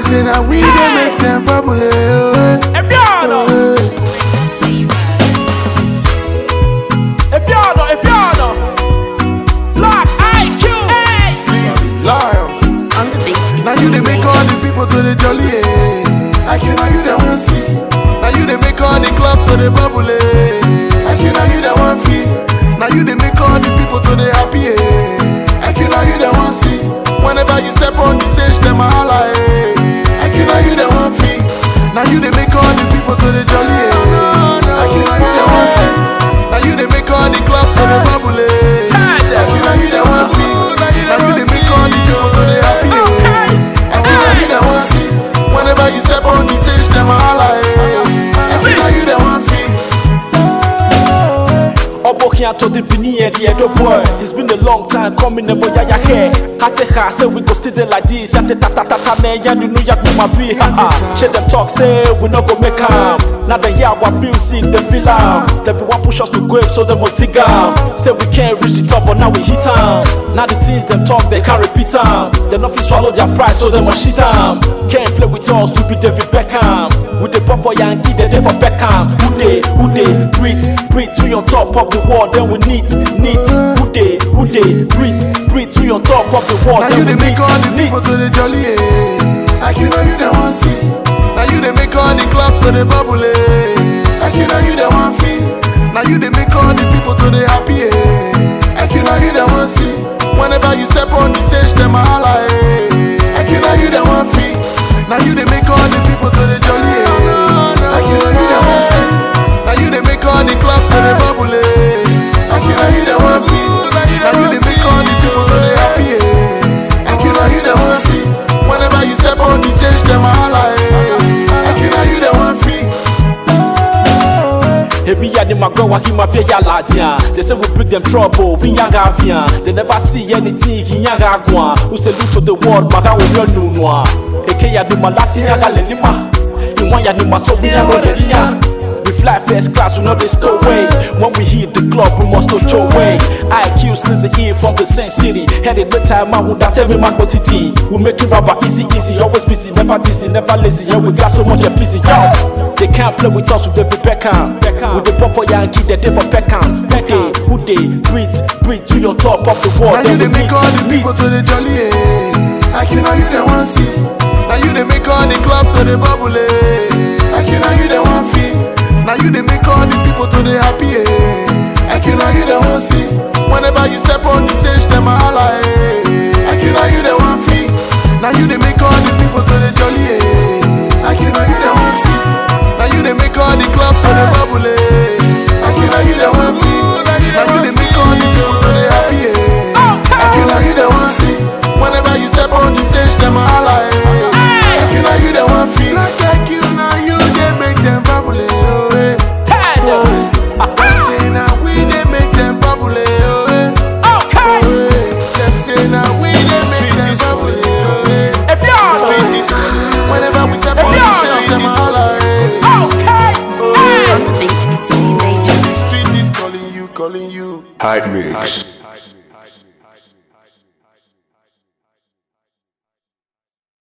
Them say that we they make them bubble. Black IQ, Sleazy, lion. Now you they make all the people to the jolly. IQ, now you the one see. Now you they make all the club to the bubble. IQ, now you the one feel. Now you they make all the people to the happy. IQ, now you the one see. Whenever you step on the stage, them a holla. IQ, now you the one feel. Now you they make all the people to the jolly. IQ, now you the one see. Now you they make all the club to the bubble. IQ, now you the one feel. Now you they make all the people to the happy. IQ, now you the one see. Whenever you step on the stage, them a holla. IQ, now you the one feel. Obokia to the Bini and the Edo boy. It's been a long time coming, never ya hair. Hateka say we go still like this. Yate tata man, ya do no yak my be. Share them talk, say we not go make am. Now the year what music, the feel am. They be one push us to grave, so they must dig am. Say we can't reach the top, but now we hit am. Now the things them talk, they can't repeat am. They not fit swallow their price, so they must shit am. Can't play with us, we be David Beckham. With the pop for Yankee, they for Beckham. Who they, breathe, we on top of the wall, then we need. Who they, breathe, we on top of the wall. Now you they make all the people to the jolly. IQ, now you the one see. Now you they make all the club to the bubble. IQ, now you the one feel. Now you they make all the people to the happy. IQ, now you the one see. Whenever you step on the stage, them a holla. IQ, now you the one feel. Now you they make all the people to the jolly. IQ, now you the one see. Now you they make all the club to the bubble. IQ, now you the one feel. Now you they make all the people to the happy. IQ, now you the one see. Whenever you step on the stage, them a holla. IQ, now you the one feel. Every year they might go walk in my fear ladia. They say we bring them trouble, we young avian. They never see anything in young agua. Who salute to the world, maga we no noa. Eke ya do malati yaga lenima. You want ya do maso we ya go. We fly first class, we know they stow away. When we hit the club, we must not show way. IQ Sleazy here from the same city. Headed the time out without every man go TT. We make it rubber easy, always busy, never dizzy, never lazy. Yeah, we got so much busy, yo. They can't play with us with every Beckham. With the pop for Yankee, they for Beckham. Who they, breathe, we on top of the wall. Now you they make all the people to the jolly. IQ, now you the one see. Now you they make all the club to the bubble. IQ, now you the one feel. Now you they make all the people to the happy. IQ, now you the one see. Whenever you step on the stage, them a holla. IQ, now you the one feel. Now you they make all the people to the jolly. IQ, now you the one see. Now you they make all the club to the bubble. IQ, now you the one feel. Now you they make all the people to the happy. IQ, now you the one see. Whenever you step on the stage, them a holla. IQ, now you the one feel. Like you, now you they make them bubble. Say now we they make them bubble. Them say now we they make them bubble. Street is calling. Whenever we step on the stage, them a holla. The street is calling you. Hard mix.